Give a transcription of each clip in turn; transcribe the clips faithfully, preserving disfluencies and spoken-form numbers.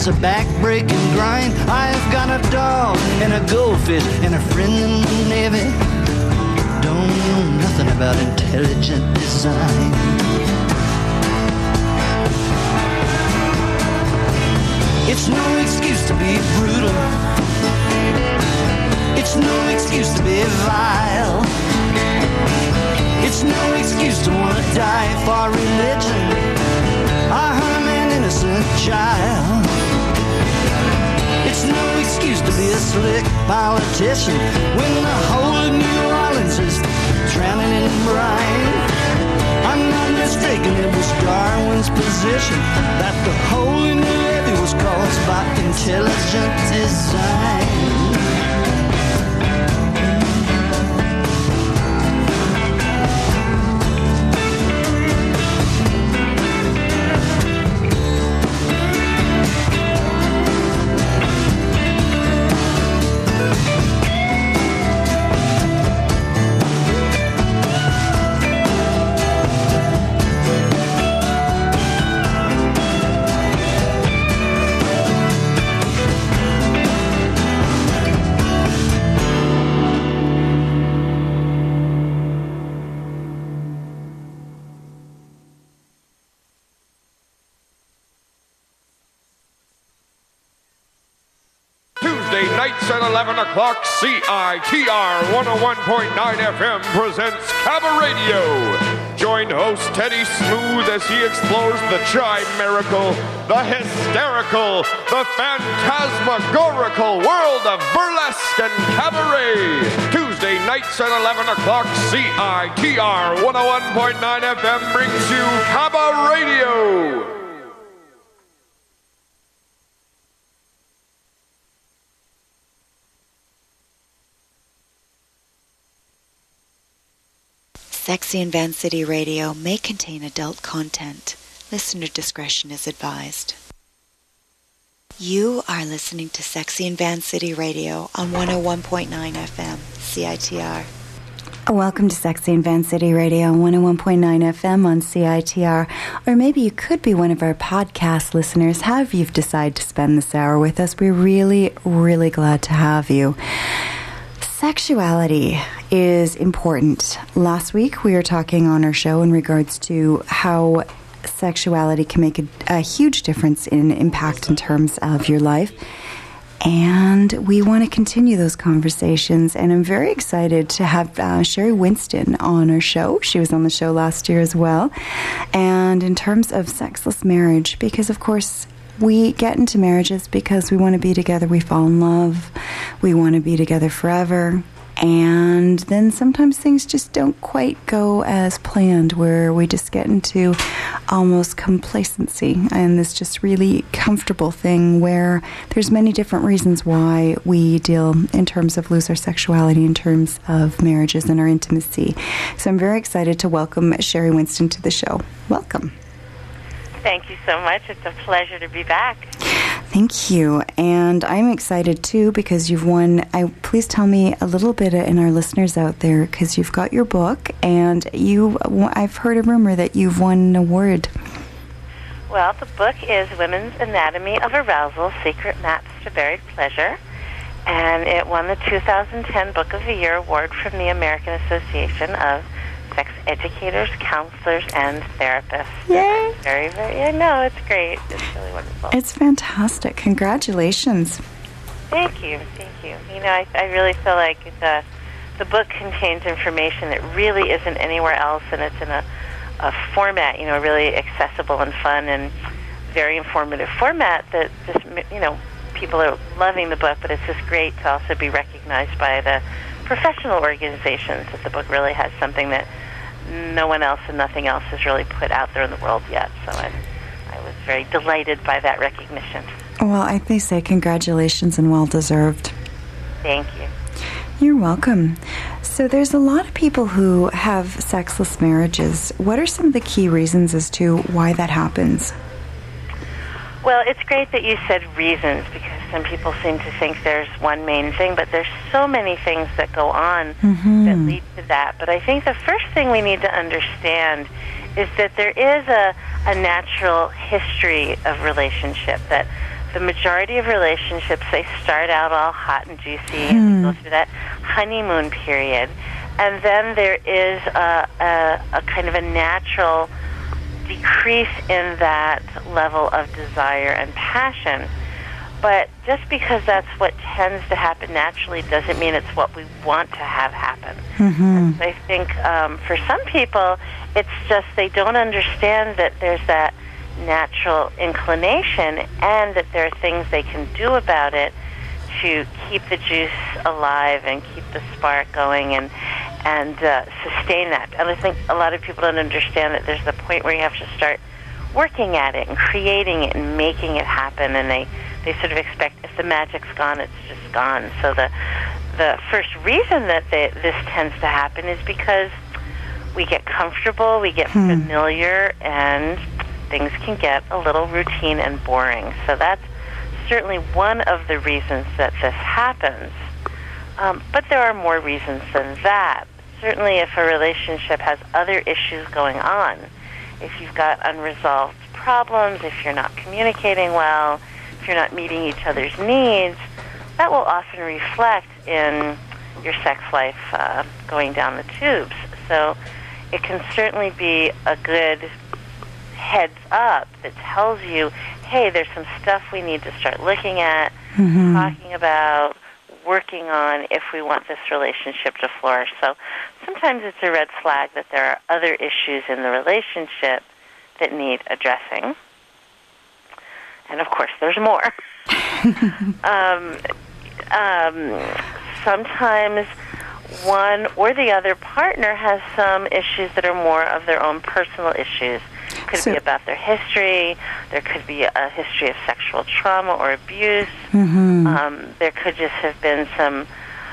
was a back-breaking grind. I've got a dog and a goldfish and a friend in the Navy. Don't know nothing about intelligent design. It's no excuse to be brutal. It's no excuse to be vile. It's no excuse to want to die for religion. I harm an innocent child. It's no excuse to be a slick politician when the whole of New Orleans is drowning in brine. I'm not mistaken, it was Darwin's position that the hole in the levee was caused by intelligent design. At eleven o'clock, C I T R one oh one point nine F M presents Cabba Radio. Join host Teddy Smooth as he explores the chimerical, the hysterical, the phantasmagorical world of burlesque and cabaret. Tuesday nights at eleven o'clock, C I T R one oh one point nine F M brings you Cabba Radio. Sexy and Van City Radio may contain adult content. Listener discretion is advised. You are listening to Sexy and Van City Radio on one oh one point nine F M, C I T R. Welcome to Sexy and Van City Radio on one oh one point nine F M on C I T R. Or maybe you could be one of our podcast listeners. However you've decided to spend this hour with us, we're really, really glad to have you. Sexuality is important. Last week we were talking on our show in regards to how sexuality can make a, a huge difference in impact in terms of your life. And we want to continue those conversations. And I'm very excited to have uh, Sherry Winston on our show. She was on the show last year as well. And in terms of sexless marriage, because of course we get into marriages because we want to be together, we fall in love, we want to be together forever, and then sometimes things just don't quite go as planned, where we just get into almost complacency and this just really comfortable thing where there's many different reasons why we deal in terms of lose our sexuality in terms of marriages and our intimacy. So I'm very excited to welcome Sherry Winston to the show. Welcome. Thank you so much. It's a pleasure to be back. Thank you. And I'm excited, too, because you've won. I, please tell me a little bit, and our listeners out there, because you've got your book, and you. I've heard a rumor that you've won an award. Well, the book is Women's Anatomy of Arousal, Secret Maps to Buried Pleasure, and it won the two thousand ten Book of the Year Award from the American Association of Sex Educators, Counselors, and Therapists. Yay! Very, very, I know, it's great. It's really wonderful. It's fantastic. Congratulations. Thank you, thank you. You know, I, I really feel like the, the book contains information that really isn't anywhere else, and it's in a, a format, you know, really accessible and fun and very informative format that just, you know, people are loving the book, but it's just great to also be recognized by the professional organizations that the book really has something that no one else and nothing else has really put out there in the world yet. So I'm, I was very delighted by that recognition. Well, I may say congratulations and well-deserved. Thank you. You're welcome. So there's a lot of people who have sexless marriages. What are some of the key reasons as to why that happens? Well, it's great that you said reasons, because some people seem to think there's one main thing, but there's so many things that go on mm-hmm. that lead to that. But I think the first thing we need to understand is that there is a, a natural history of relationship, that the majority of relationships, they start out all hot and juicy hmm. and they go through that honeymoon period. And then there is a, a, a kind of a natural decrease in that level of desire and passion. But just because that's what tends to happen naturally doesn't mean it's what we want to have happen. Mm-hmm. And so I think um, for some people, it's just they don't understand that there's that natural inclination and that there are things they can do about it to keep the juice alive and keep the spark going and and uh, sustain that. And I think a lot of people don't understand that there's the point where you have to start working at it and creating it and making it happen, and they, they sort of expect if the magic's gone, it's just gone. So the the first reason that they, this tends to happen is because we get comfortable, we get hmm. familiar, and things can get a little routine and boring. So that's certainly one of the reasons that this happens. Um, but there are more reasons than that. Certainly if a relationship has other issues going on, if you've got unresolved problems, if you're not communicating well, if you're not meeting each other's needs, that will often reflect in your sex life uh, going down the tubes. So it can certainly be a good heads up that tells you, hey, there's some stuff we need to start looking at, mm-hmm. talking about, working on if we want this relationship to flourish. So sometimes it's a red flag that there are other issues in the relationship that need addressing. And of course, there's more. um, um, sometimes one or the other partner has some issues that are more of their own personal issues. Could so, be about their history. There could be a history of sexual trauma or abuse. Mm-hmm. Um, there could just have been some,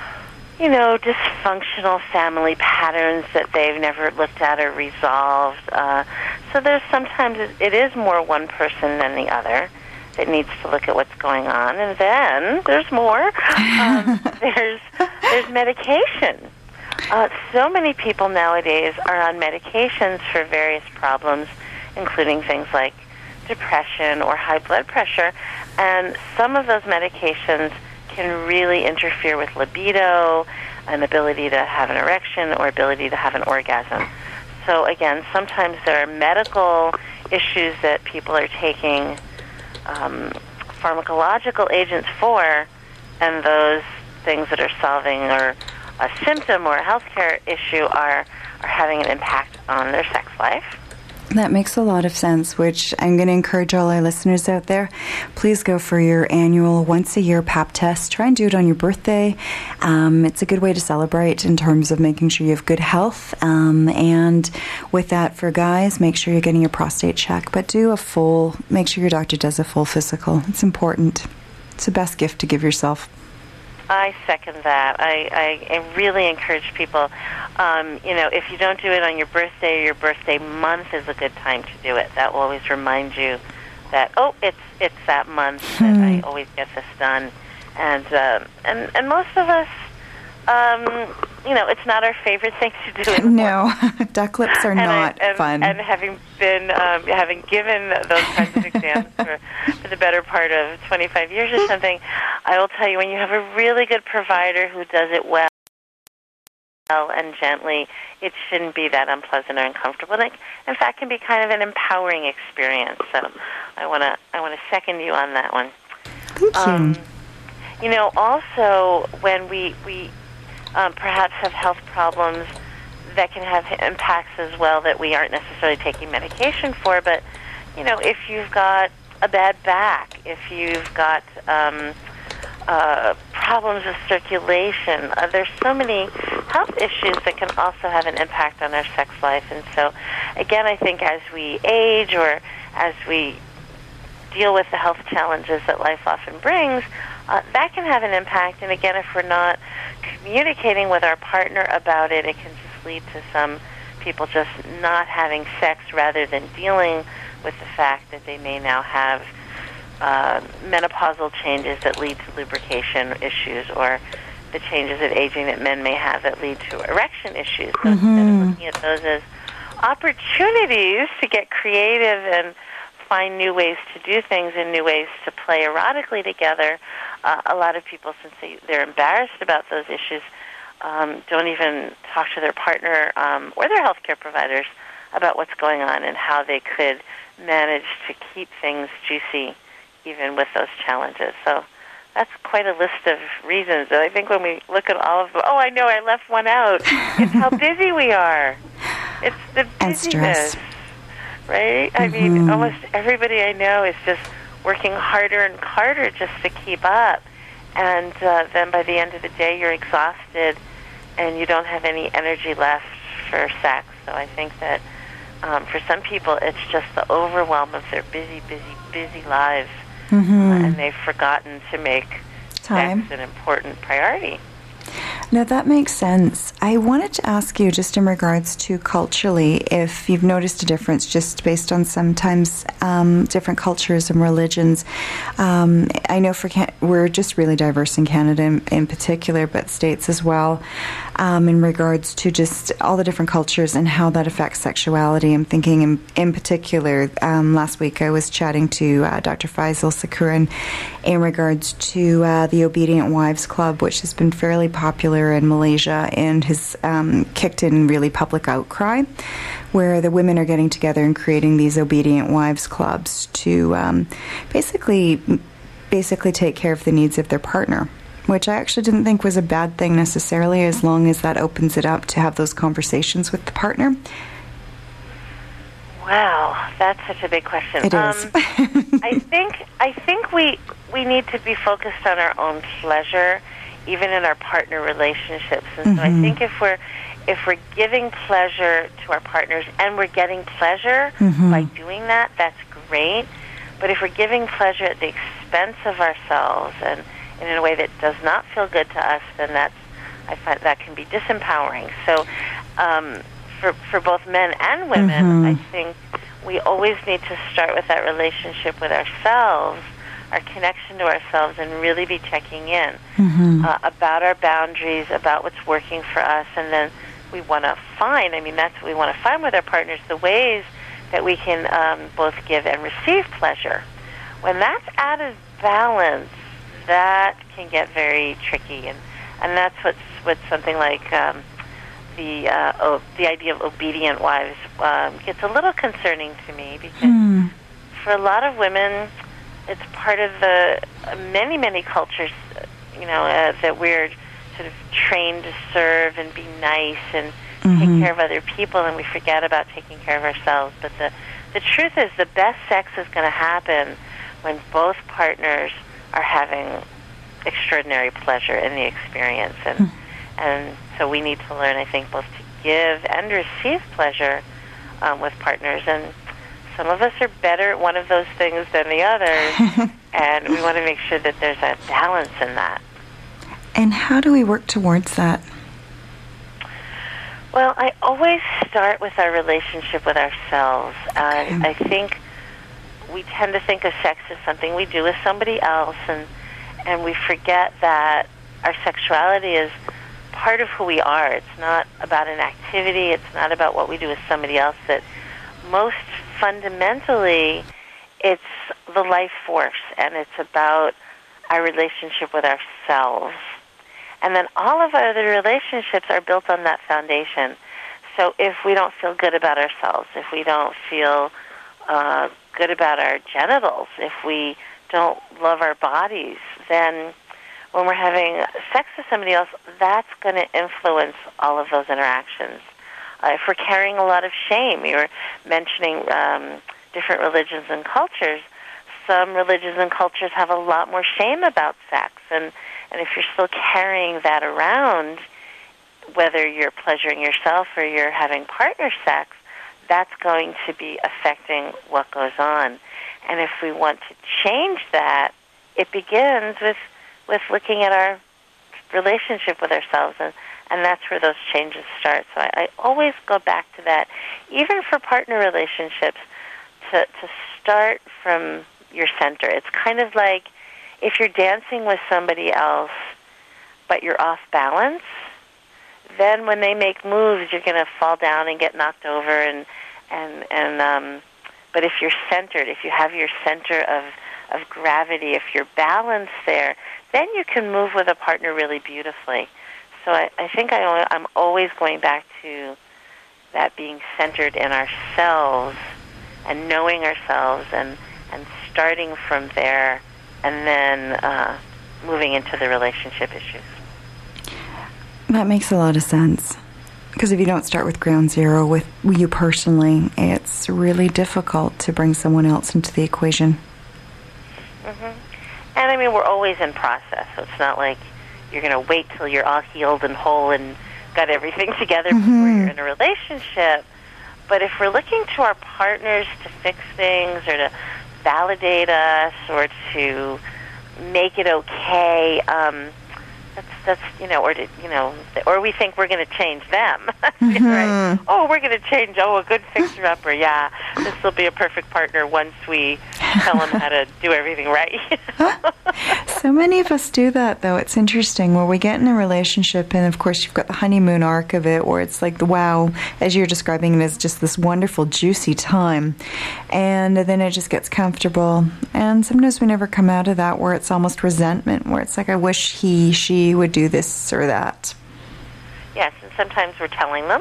you know, dysfunctional family patterns that they've never looked at or resolved. Uh, so there's sometimes it is more one person than the other that needs to look at what's going on. And then there's more. Um, there's there's medication. Uh, so many people nowadays are on medications for various problems, including things like depression or high blood pressure. And some of those medications can really interfere with libido, an ability to have an erection, or ability to have an orgasm. So again, sometimes there are medical issues that people are taking um, pharmacological agents for, and those things that are solving or a symptom or a healthcare issue are, are having an impact on their sex life. That makes a lot of sense, which I'm going to encourage all our listeners out there. Please go for your annual once-a-year pap test. Try and do it on your birthday. Um, it's a good way to celebrate in terms of making sure you have good health. Um, and with that, for guys, make sure you're getting your prostate checked. But do a full, make sure your doctor does a full physical. It's important. It's the best gift to give yourself. I second that. I, I, I really encourage people, um, you know, if you don't do it on your birthday or your birthday month is a good time to do it. That will always remind you that, oh, it's it's that month that hmm. I always get this done. And, uh, and, and most of us, um, you know, it's not our favorite thing to do anymore. No, duck lips are and not I, and, fun. And having been, um, having given those kinds of exams for, for the better part of twenty-five years or something, I will tell you, when you have a really good provider who does it well and gently, it shouldn't be that unpleasant or uncomfortable. And it, in fact, can be kind of an empowering experience. So I want to I want to second you on that one. Thank you. Um, you know, also, when we... we Um, perhaps have health problems that can have impacts as well that we aren't necessarily taking medication for. But, you know, if you've got a bad back, if you've got um, uh, problems with circulation, uh, there's so many health issues that can also have an impact on our sex life. And so, again, I think as we age or as we deal with the health challenges that life often brings, uh, that can have an impact. And again, if we're not communicating with our partner about it, it can just lead to some people just not having sex rather than dealing with the fact that they may now have uh, menopausal changes that lead to lubrication issues, or the changes of aging that men may have that lead to erection issues. So mm-hmm. instead of looking at those as opportunities to get creative and find new ways to do things and new ways to play erotically together, uh, a lot of people, since they, they're embarrassed about those issues, um, don't even talk to their partner um, or their healthcare providers about what's going on and how they could manage to keep things juicy even with those challenges. So that's quite a list of reasons. And I think when we look at all of them, oh, I know, I left one out. It's how busy we are. It's the busyness, right? Mm-hmm. I mean, almost everybody I know is just working harder and harder just to keep up. And uh, then by the end of the day, you're exhausted and you don't have any energy left for sex. So I think that um, for some people, it's just the overwhelm of their busy, busy, busy lives. Mm-hmm. Uh, and they've forgotten to make time sex an important priority. No, that makes sense. I wanted to ask you, just in regards to culturally, if you've noticed a difference just based on sometimes um, different cultures and religions. Um, I know for Can- we're just really diverse in Canada in, in particular, but states as well, um, in regards to just all the different cultures and how that affects sexuality. I'm thinking in, in particular, um, last week I was chatting to uh, Doctor Faisal Sakuran in regards to uh, the Obedient Wives Club, which has been fairly popular in Malaysia and has um, kicked in really public outcry, where the women are getting together and creating these obedient wives clubs to um, basically basically take care of the needs of their partner, which I actually didn't think was a bad thing necessarily, as long as that opens it up to have those conversations with the partner. Wow, that's such a big question. It is. Um, I think I think we we need to be focused on our own pleasure, even in our partner relationships. And mm-hmm. so I think if we're if we're giving pleasure to our partners and we're getting pleasure mm-hmm. by doing that, that's great. But if we're giving pleasure at the expense of ourselves and, and in a way that does not feel good to us, then that's I find that can be disempowering. So um, for for both men and women, mm-hmm. I think we always need to start with that relationship with ourselves, our connection to ourselves, and really be checking in mm-hmm. uh, about our boundaries, about what's working for us, and then we want to find, I mean, that's what we want to find with our partners, the ways that we can um, both give and receive pleasure. When that's out of balance, that can get very tricky, and, and that's what's, what's something like um, the uh, oh, the idea of obedient wives um, gets a little concerning to me, because mm. for a lot of women, it's part of the uh, many, many cultures, you know, uh, that we're sort of trained to serve and be nice and mm-hmm. take care of other people, and we forget about taking care of ourselves. But the, the truth is the best sex is going to happen when both partners are having extraordinary pleasure in the experience. And, mm. and so we need to learn, I think, both to give and receive pleasure um, with partners. And some of us are better at one of those things than the others, and we want to make sure that there's a balance in that. And how do we work towards that? Well, I always start with our relationship with ourselves. Okay. Uh, I think we tend to think of sex as something we do with somebody else, and and we forget that our sexuality is part of who we are. It's not about an activity. It's not about what we do with somebody else. That most fundamentally, it's the life force, and it's about our relationship with ourselves. And then all of our other relationships are built on that foundation. So if we don't feel good about ourselves, if we don't feel uh, good about our genitals, if we don't love our bodies, then when we're having sex with somebody else, that's going to influence all of those interactions. Uh, if we're carrying a lot of shame, you were mentioning um, different religions and cultures. Some religions and cultures have a lot more shame about sex, and, and if you're still carrying that around, whether you're pleasuring yourself or you're having partner sex, that's going to be affecting what goes on. And if we want to change that, it begins with, with looking at our relationship with ourselves, and, and that's where those changes start. So I, I always go back to that, even for partner relationships, to, to start from your center. It's kind of like if you're dancing with somebody else, but you're off balance, then when they make moves, you're going to fall down and get knocked over, and and and um, But if you're centered, if you have your center of, of gravity, if you're balanced there, then you can move with a partner really beautifully. So I, I think I, I'm always going back to that being centered in ourselves and knowing ourselves and, and starting from there and then uh, moving into the relationship issues. That makes a lot of sense. Because if you don't start with ground zero with you personally, it's really difficult to bring someone else into the equation. Mm-hmm. And I mean, we're always in process, so it's not like you're going to wait till you're all healed and whole and got everything together mm-hmm. before you're in a relationship. But if we're looking to our partners to fix things or to validate us or to make it okay, um, that's, that's, you know, or to, you know, or we think we're going to change them, mm-hmm. right? Oh, we're going to change, oh, a good fixer-upper, yeah. This will be a perfect partner once we tell them how to do everything right. So many of us do that, though. It's interesting where we get in a relationship, and of course, you've got the honeymoon arc of it, where it's like the wow, as you're describing it, as just this wonderful, juicy time, and then it just gets comfortable. And sometimes we never come out of that, where it's almost resentment, where it's like, I wish he, she would do this or that. Yes, and sometimes we're telling them,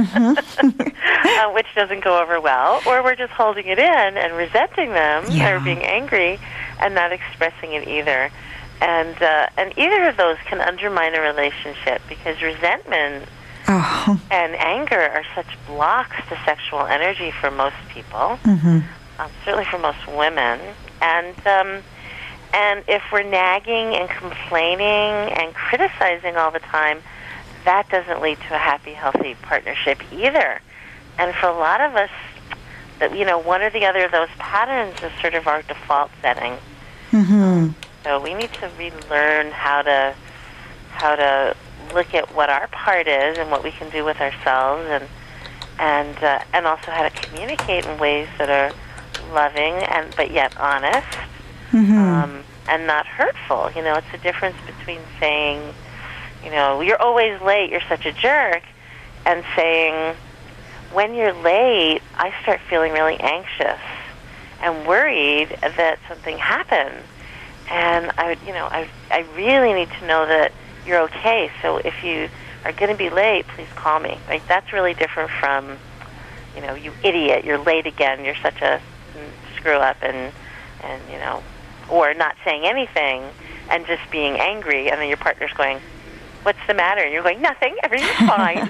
mm-hmm. uh, which doesn't go over well, or we're just holding it in and resenting them yeah. or being angry and not expressing it either. And uh, and either of those can undermine a relationship because resentment oh. and anger are such blocks to sexual energy for most people, mm-hmm. um, certainly for most women. And um, and if we're nagging and complaining and criticizing all the time, that doesn't lead to a happy, healthy partnership either. And for a lot of us, that you know, one or the other of those patterns is sort of our default setting. Mm-hmm. So we need to relearn how to how to look at what our part is and what we can do with ourselves, and and uh, and also how to communicate in ways that are loving and but yet honest, mm-hmm. um, and not hurtful. You know, it's the difference between saying, you know, you're always late, you're such a jerk, and saying, when you're late, I start feeling really anxious and worried that something happened. And I, you know, I, I really need to know that you're okay. So if you are going to be late, please call me. Like, that's really different from, you know, you idiot, you're late again, you're such a screw up, and and you know, or not saying anything and just being angry, and then your partner's going, what's the matter? And you're going, nothing, everything's fine.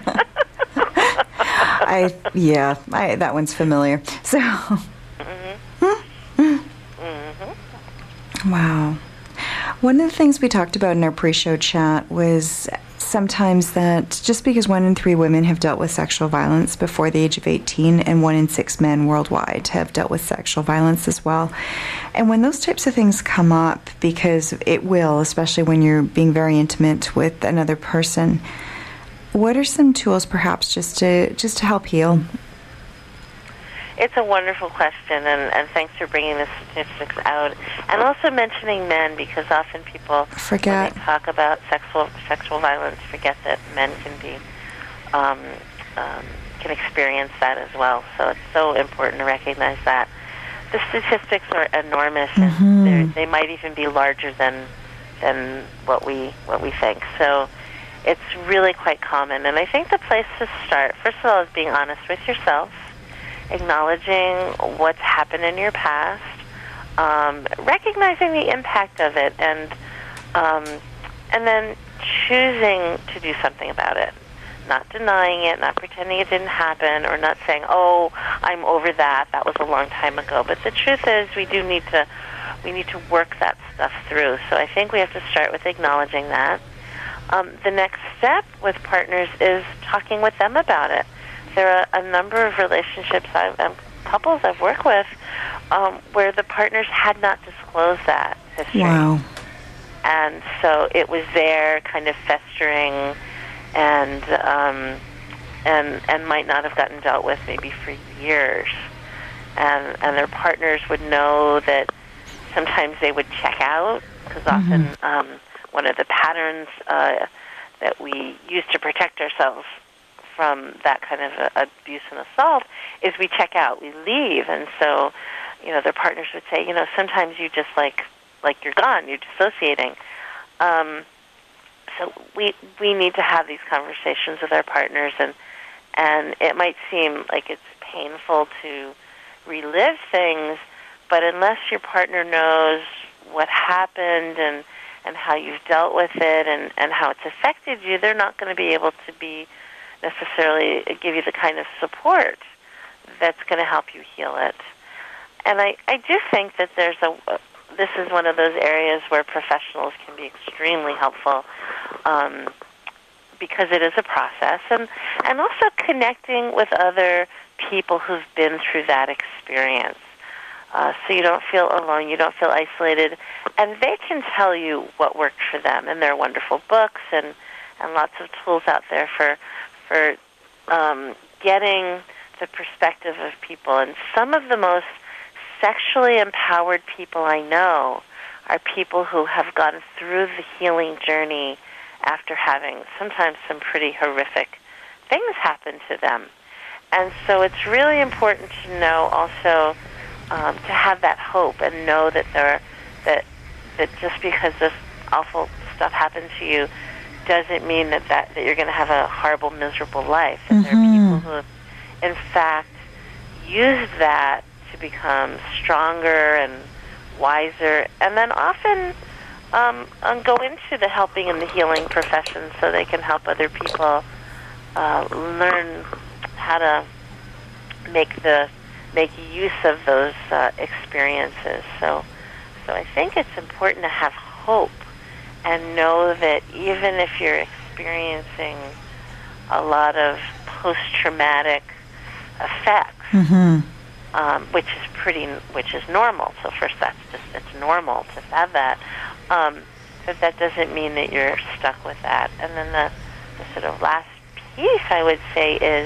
I yeah, I, that one's familiar. So, mm-hmm. Mm-hmm. Wow. One of the things we talked about in our pre-show chat was sometimes that just because one in three women have dealt with sexual violence before the age of eighteen, and one in six men worldwide have dealt with sexual violence as well. And when those types of things come up, because it will, especially when you're being very intimate with another person, what are some tools perhaps just to just to help heal? It's a wonderful question, and, and thanks for bringing the statistics out. And also mentioning men, because often people, forget. when they talk about sexual sexual violence, forget that men can be um, um, can experience that as well. So it's so important to recognize that. The statistics are enormous, mm-hmm. and they might even be larger than than what we what we think. So it's really quite common. And I think the place to start, first of all, is being honest with yourself, acknowledging what's happened in your past, um, recognizing the impact of it, and um, and then choosing to do something about it. Not denying it, not pretending it didn't happen, or not saying, oh, I'm over that, that was a long time ago. But the truth is, we do need to we need to work that stuff through. So I think we have to start with acknowledging that. Um, the next step with partners is talking with them about it. There are a number of relationships, I've, um, couples I've worked with, um, where the partners had not disclosed that history. Wow. And so it was there, kind of festering, and um, and and might not have gotten dealt with maybe for years. And and their partners would know that sometimes they would check out, because often mm-hmm. um, one of the patterns uh, that we use to protect ourselves from that kind of a, abuse and assault is we check out, we leave. And so, you know, their partners would say, you know, sometimes you just like, like you're gone, you're dissociating. Um, so we we need to have these conversations with our partners, and and it might seem like it's painful to relive things, but unless your partner knows what happened and, and how you've dealt with it and, and how it's affected you, they're not going to be able to be necessarily give you the kind of support that's going to help you heal it. And I, I do think that there's a, this is one of those areas where professionals can be extremely helpful, um, because it is a process, and, and also connecting with other people who've been through that experience. Uh, so you don't feel alone, you don't feel isolated, and they can tell you what worked for them. And there are wonderful books and, and lots of tools out there for for um, getting the perspective of people. And some of the most sexually empowered people I know are people who have gone through the healing journey after having sometimes some pretty horrific things happen to them. And so it's really important to know also um, to have that hope and know that there are, that that just because this awful stuff happened to you doesn't mean that, that, that you're going to have a horrible, miserable life. And mm-hmm. there are people who have, in fact, used that to become stronger and wiser, and then often um, um, go into the helping and the healing profession so they can help other people uh, learn how to make the make use of those uh, experiences. So, so I think it's important to have hope and know that even if you're experiencing a lot of post-traumatic effects, mm-hmm. um, which is pretty, which is normal. So first, that's just it's normal to have that. Um, but that doesn't mean that you're stuck with that. And then the, the sort of last piece I would say is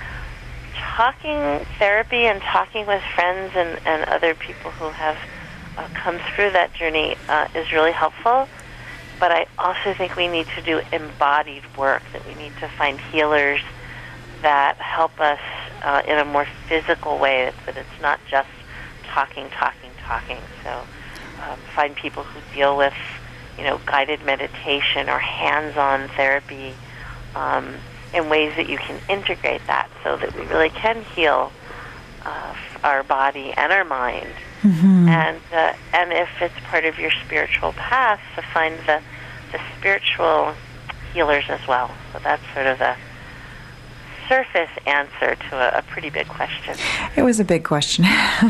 talking therapy and talking with friends and, and other people who have uh, come through that journey uh, is really helpful. But I also think we need to do embodied work, that we need to find healers that help us uh, in a more physical way, that, that it's not just talking, talking, talking. So um, find people who deal with, you know, guided meditation or hands-on therapy um, in ways that you can integrate that so that we really can heal uh, our body and our mind. Mm-hmm. And uh, and if it's part of your spiritual path, to find the the spiritual healers as well. So that's sort of the surface answer to a, a pretty big question. It was a big question.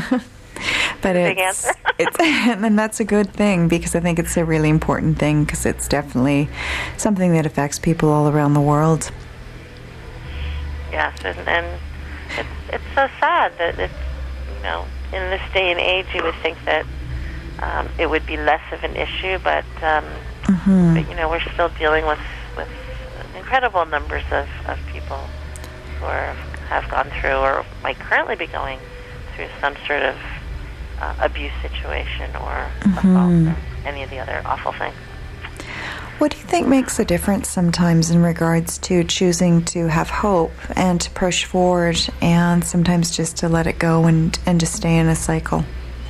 But it's, big answer. it's, and that's a good thing, because I think it's a really important thing, because it's definitely something that affects people all around the world. Yes, and, and it's, it's so sad that it's, you know, in this day and age you would think that um, it would be less of an issue, but, um, mm-hmm. but you know, we're still dealing with, with incredible numbers of, of people who are, have gone through or might currently be going through some sort of uh, abuse situation or mm-hmm. assault or any of the other awful things. What do you think makes a difference sometimes in regards to choosing to have hope and to push forward, and sometimes just to let it go and, and to stay in a cycle?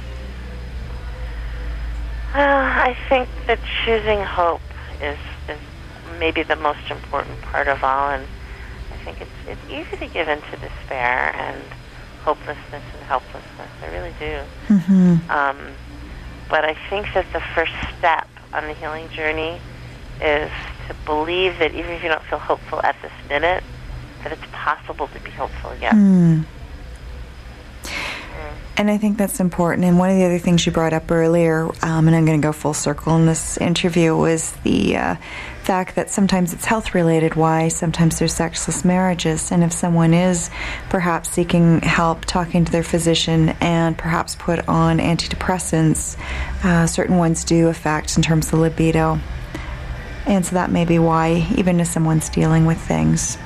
Uh, I think that choosing hope is, is maybe the most important part of all, and I think it's, it's easy to give into despair and hopelessness and helplessness. I really do. Mm-hmm. Um, but I think that the first step on the healing journey is to believe that even if you don't feel hopeful at this minute, that it's possible to be hopeful again. Mm. Mm. And I think that's important. And one of the other things you brought up earlier, um, and I'm going to go full circle in this interview, was the uh, fact that sometimes it's health-related, why sometimes there's sexless marriages. And if someone is perhaps seeking help, talking to their physician, and perhaps put on antidepressants, uh, certain ones do affect in terms of libido. And so that may be why, even if someone's dealing with things.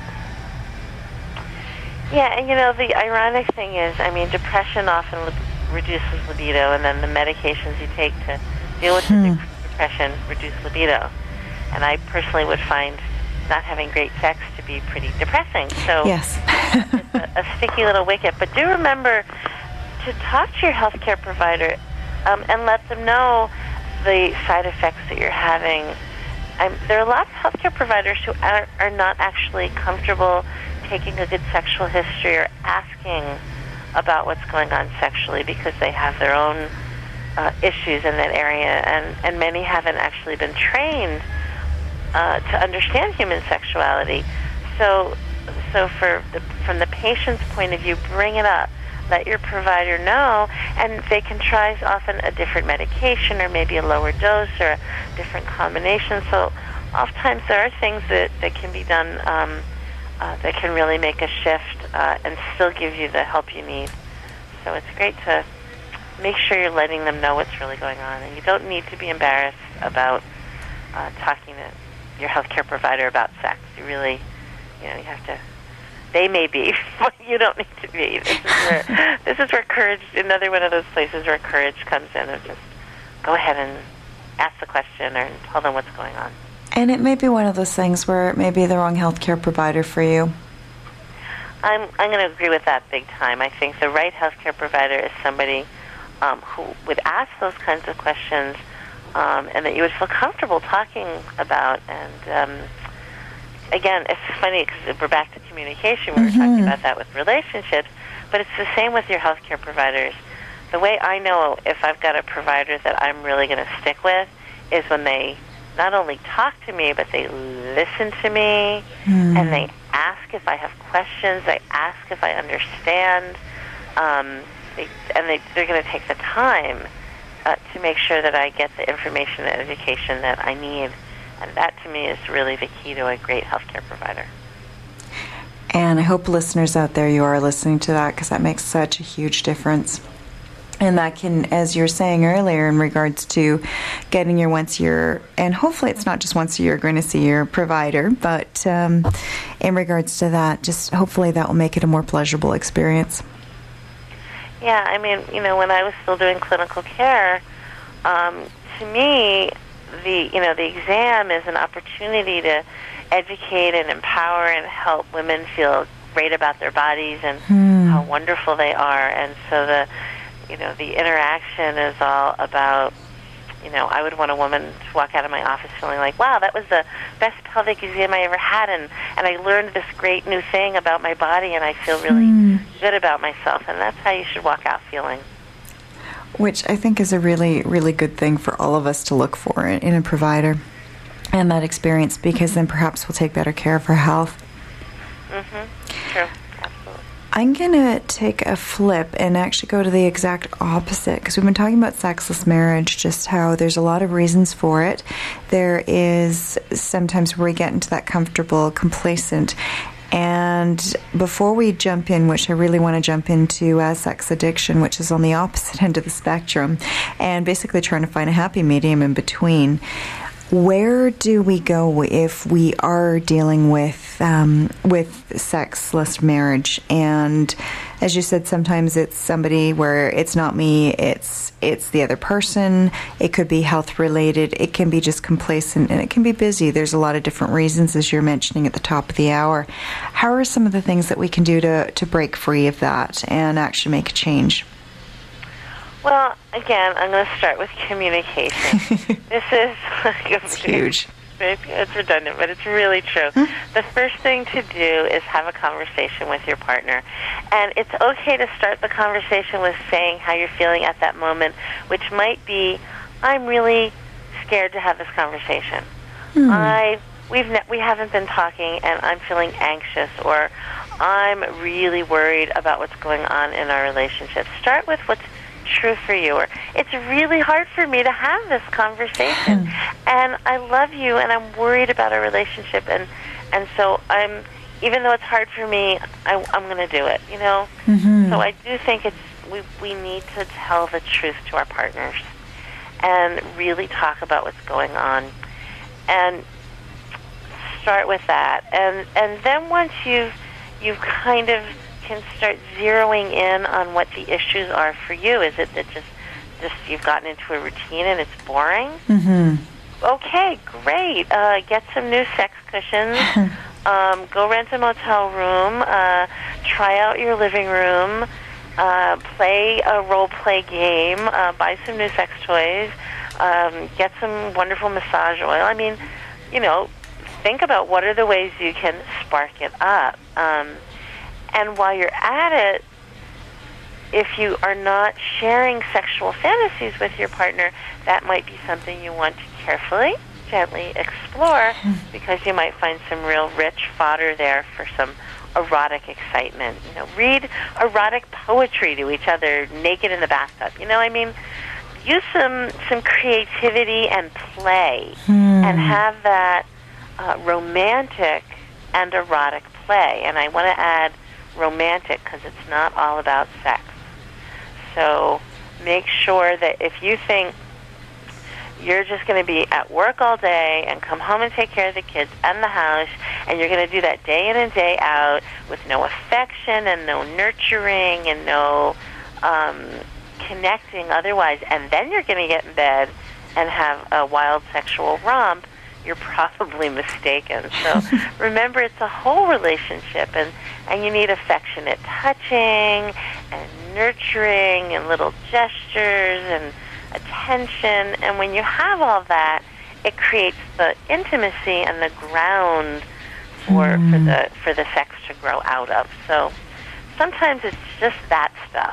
Yeah, and you know, the ironic thing is, I mean, depression often li- reduces libido, and then the medications you take to deal with hmm. the depression reduce libido. And I personally would find not having great sex to be pretty depressing. So yes. it's a, a sticky little wicket. But do remember to talk to your healthcare provider um, and let them know the side effects that you're having. Um, there are a lot of healthcare providers who are, are not actually comfortable taking a good sexual history or asking about what's going on sexually because they have their own uh, issues in that area, and, and many haven't actually been trained uh, to understand human sexuality. So, so for the, from the patient's point of view, bring it up. Let your provider know, and they can try often a different medication or maybe a lower dose or a different combination. So oftentimes there are things that, that can be done um, uh, that can really make a shift uh, and still give you the help you need. So it's great to make sure you're letting them know what's really going on. And you don't need to be embarrassed about uh, talking to your healthcare provider about sex. You really, you know, you have to... They may be, but you don't need to be. This is where this is where courage, another one of those places where courage comes in, of just go ahead and ask the question or tell them what's going on. And it may be one of those things where it may be the wrong healthcare provider for you. I'm I'm going to agree with that big time. I think the right healthcare provider is somebody um, who would ask those kinds of questions um, and that you would feel comfortable talking about. And um, again, it's funny because we're back to communication. We were mm-hmm. talking about that with relationships, but it's the same with your healthcare providers. The way I know if I've got a provider that I'm really going to stick with is when they not only talk to me, but they listen to me, mm. and they ask if I have questions, they ask if I understand, um, they, and they, they're going to take the time uh, to make sure that I get the information and education that I need. And that, to me, is really the key to a great healthcare provider. And I hope listeners out there, you are listening to that, because that makes such a huge difference. And that can, as you were saying earlier, in regards to getting your once a year, and hopefully it's not just once a year, going to see your provider, but um, in regards to that, just hopefully that will make it a more pleasurable experience. Yeah, I mean, you know, when I was still doing clinical care, um, to me, the you know the exam is an opportunity to educate and empower and help women feel great about their bodies and hmm. how wonderful they are. And so the you know the interaction is all about, you know I would want a woman to walk out of my office feeling like, wow, that was the best pelvic exam I ever had, and and I learned this great new thing about my body, and I feel really hmm. good about myself. And that's how you should walk out feeling. Which I think is a really, really good thing for all of us to look for in a provider and that experience, because then perhaps we'll take better care of our health. Mm-hmm. True. Absolutely. I'm going to take a flip and actually go to the exact opposite, because we've been talking about sexless marriage, just how there's a lot of reasons for it. There is sometimes where we get into that comfortable, complacent. And before we jump in, which I really want to jump into uh, sex addiction, which is on the opposite end of the spectrum, and basically trying to find a happy medium in between, where do we go if we are dealing with um, with sexless marriage? And as you said, sometimes it's somebody where it's not me, it's it's the other person. It could be health related. It can be just complacent, and it can be busy. There's a lot of different reasons, as you're mentioning at the top of the hour. How are some of the things that we can do to, to break free of that and actually make a change? Well, again, I'm going to start with communication. This is it's huge. It's redundant, but it's really true. Hmm? The first thing to do is have a conversation with your partner. And it's okay to start the conversation with saying how you're feeling at that moment, which might be, I'm really scared to have this conversation. Hmm. I we've ne- we haven't been talking, and I'm feeling anxious, or I'm really worried about what's going on in our relationship. Start with what's true for you, or it's really hard for me to have this conversation, and I love you, and I'm worried about our relationship, and and so I'm, even though it's hard for me, I, I'm going to do it, you know. Mm-hmm. So I do think it's we we need to tell the truth to our partners, and really talk about what's going on, and start with that, and and then once you've you've kind of can start zeroing in on what the issues are for you. Is it that just, just you've gotten into a routine and it's boring? Mm-hmm. okay, great. Uh, get some new sex cushions. um, go rent a motel room. Uh, try out your living room. Uh, play a role-play game. Uh, buy some new sex toys. Um, get some wonderful massage oil. I mean, you know, think about what are the ways you can spark it up. Um, and while you're at it, if you are not sharing sexual fantasies with your partner, that might be something you want to carefully, gently explore, because you might find some real rich fodder there for some erotic excitement. You know, read erotic poetry to each other naked in the bathtub. You know, I mean, use some some creativity and play, hmm. and have that uh, romantic and erotic play. And I want to add romantic because it's not all about sex. So make sure that if you think you're just going to be at work all day and come home and take care of the kids and the house, and you're going to do that day in and day out with no affection and no nurturing and no um, connecting otherwise, and then you're going to get in bed and have a wild sexual romp, you're probably mistaken. So remember, it's a whole relationship, and, and you need affectionate touching and nurturing and little gestures and attention. And when you have all that, it creates the intimacy and the ground for mm. for the for the sex to grow out of. So sometimes it's just that stuff.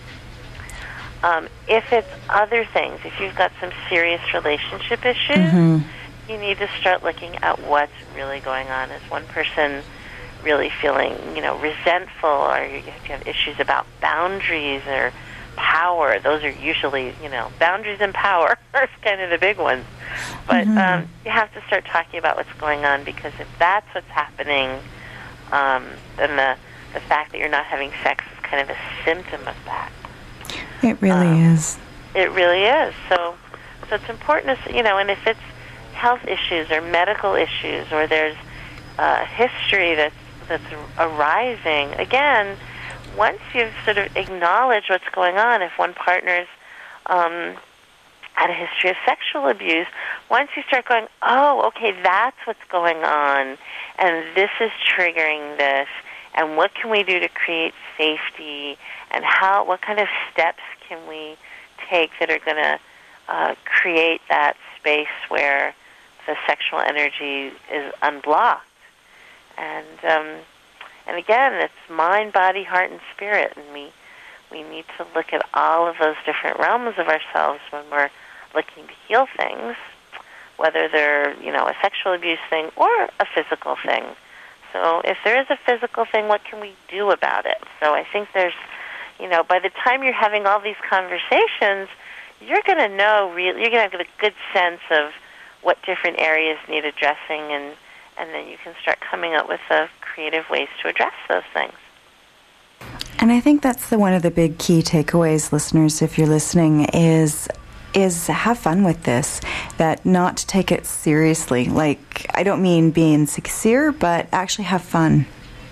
Um, if it's other things, if you've got some serious relationship issues, mm-hmm. you need to start looking at what's really going on. Is one person really feeling, you know, resentful, or if you have issues about boundaries or power? Those are usually, you know, boundaries and power are kind of the big ones. But mm-hmm. um, you have to start talking about what's going on, because if that's what's happening, um, then the the fact that you're not having sex is kind of a symptom of that. It really um, is. It really is. So, so it's important to, you know, and if it's health issues or medical issues, or there's a history that's that's arising, again, once you've sort of acknowledged what's going on, if one partner's um, had a history of sexual abuse, once you start going, oh, okay, that's what's going on, and this is triggering this, and what can we do to create safety, and how, what kind of steps can we take that are going to uh, create that space where the sexual energy is unblocked. And um, and again, it's mind, body, heart, and spirit, and we we need to look at all of those different realms of ourselves when we're looking to heal things, whether they're, you know, a sexual abuse thing or a physical thing. So if there is a physical thing, what can we do about it? So I think there's, you know, by the time you're having all these conversations, you're going to know, really, you're going to have a good sense of what different areas need addressing, and, and then you can start coming up with uh, creative ways to address those things. And I think that's the one of the big key takeaways, listeners, if you're listening, is is have fun with this, that not to take it seriously. Like, I don't mean being sincere, but actually have fun.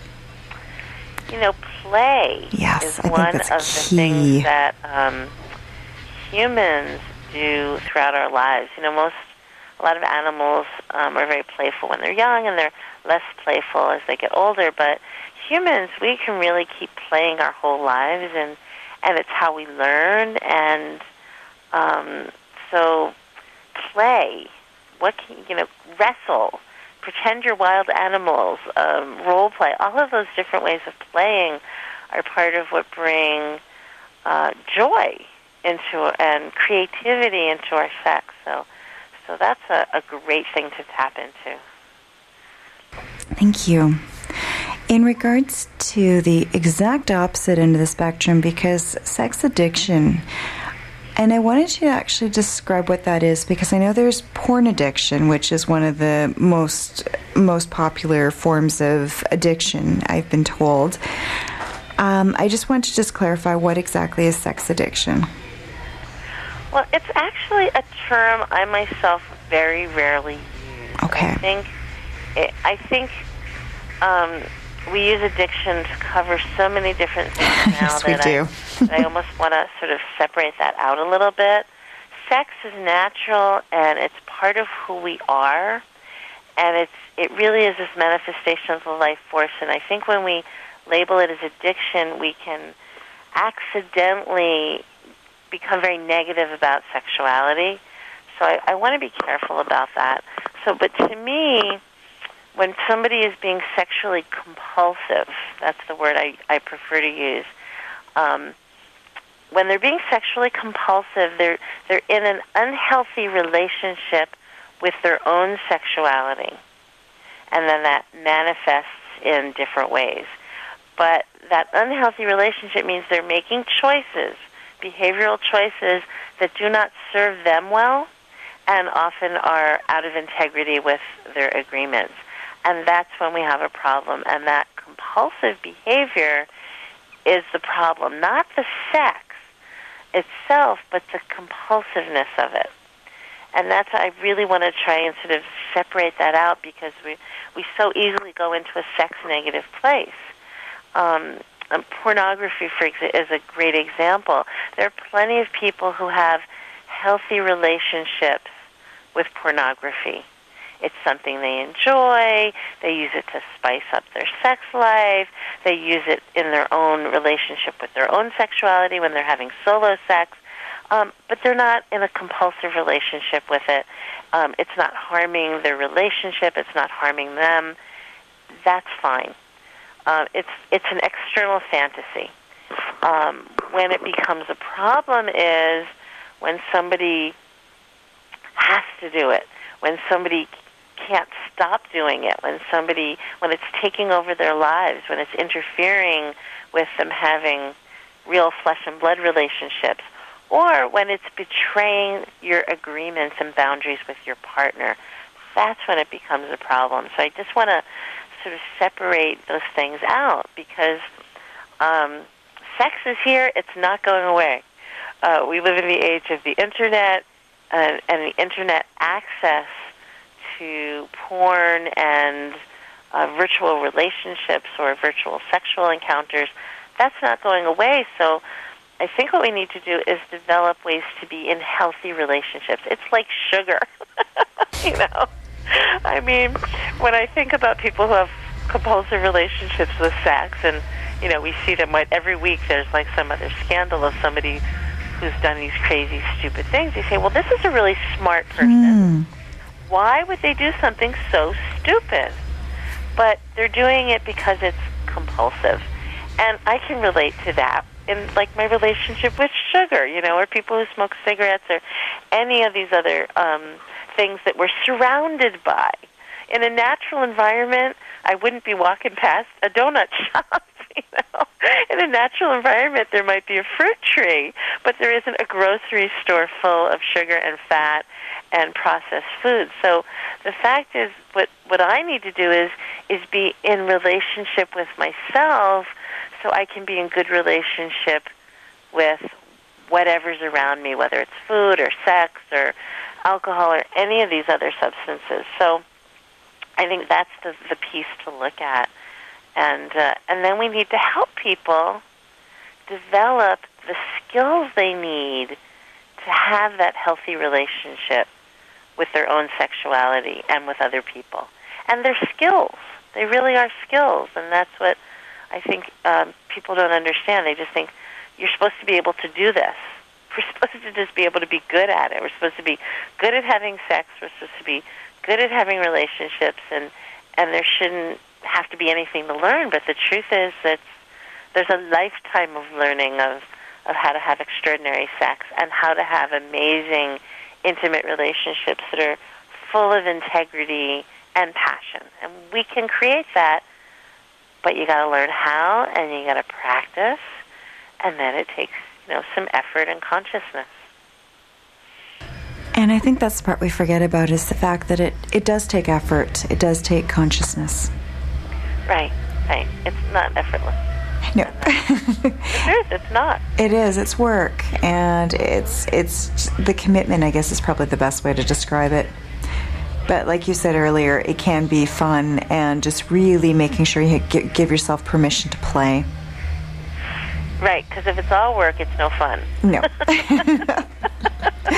You know, play yes, is I think one that's of key. the things that um, humans do throughout our lives. You know, most, a lot of animals um, are very playful when they're young, and they're less playful as they get older, but humans, we can really keep playing our whole lives, and, and it's how we learn, and um, so play. What can, you know, wrestle, pretend you're wild animals, um, role play. All of those different ways of playing are part of what bring uh, joy into and creativity into our sex. So, so that's a, a great thing to tap into. Thank you. In regards to the exact opposite end of the spectrum, because sex addiction, and I wanted you to actually describe what that is, because I know there's porn addiction, which is one of the most most popular forms of addiction, I've been told. Um, I just want to just clarify, what exactly is sex addiction? Well, it's actually a term I myself very rarely use. Okay. I think, it, I think um, we use addiction to cover so many different things now yes, we that, do. I, that I almost want to sort of separate that out a little bit. sex is natural and it's part of who we are, and it's it really is this manifestation of the life force. And I think when we label it as addiction, we can accidentally become very negative about sexuality. So I, I want to be careful about that. So, but to me, when somebody is being sexually compulsive, that's the word I, I prefer to use. Um, when they're being sexually compulsive, they're they're in an unhealthy relationship with their own sexuality, and then that manifests in different ways. But that unhealthy relationship means they're making choices, behavioral choices that do not serve them well, and often are out of integrity with their agreements. And that's when we have a problem. And that compulsive behavior is the problem, not the sex itself, but the compulsiveness of it. And that's, I really want to try and sort of separate that out, because we, we so easily go into a sex-negative place. Um, and pornography, for exa- is a great example. There are plenty of people who have healthy relationships with pornography. It's something they enjoy. They use it to spice up their sex life. They use it in their own relationship with their own sexuality when they're having solo sex. Um, but they're not in a compulsive relationship with it. Um, it's not harming their relationship. It's not harming them. That's fine. Uh, it's it's an external fantasy. Um, when it becomes a problem is when somebody has to do it, when somebody can't stop doing it, when somebody, when it's taking over their lives, when it's interfering with them having real flesh and blood relationships, or when it's betraying your agreements and boundaries with your partner. That's when it becomes a problem. So I just want to sort of separate those things out, because um, sex is here. It's not going away. Uh, we live in the age of the Internet, uh, and the Internet access to porn and uh, virtual relationships or virtual sexual encounters. That's not going away. So I think what we need to do is develop ways to be in healthy relationships. It's like sugar, you know. I mean, when I think about people who have compulsive relationships with sex, and, you know, we see them, what, every week there's like some other scandal of somebody who's done these crazy, stupid things. You say, well, this is a really smart person. Mm. Why would they do something so stupid? But they're doing it because it's compulsive. And I can relate to that in, like, my relationship with sugar, you know, or people who smoke cigarettes, or any of these other um, things that we're surrounded by. In a natural environment, I wouldn't be walking past a donut shop, you know. In a natural environment, there might be a fruit tree, but there isn't a grocery store full of sugar and fat and processed foods. So the fact is, what, what I need to do is, is be in relationship with myself, so I can be in good relationship with whatever's around me, whether it's food or sex or alcohol or any of these other substances. So I think that's the, the piece to look at. And, uh, and then we need to help people develop the skills they need to have that healthy relationship with their own sexuality and with other people. And they're skills. They really are skills, and that's what I think um, people don't understand. They just think, you're supposed to be able to do this. We're supposed to just be able to be good at it. We're supposed to be good at having sex. We're supposed to be good at having relationships, and, and there shouldn't have to be anything to learn. But the truth is that there's a lifetime of learning of, of how to have extraordinary sex and how to have amazing, intimate relationships that are full of integrity and passion. And we can create that, but you got to learn how, and you got to practice, and then it takes, you know, some effort and consciousness. And I think that's the part we forget about, is the fact that it, it does take effort. It does take consciousness. Right, right. It's not effortless. No. It is, it's not. It is. It's work. And it's it's the commitment, I guess, is probably the best way to describe it. But like you said earlier, it can be fun, and just really making sure you give yourself permission to play. Right, because if it's all work, it's no fun. No.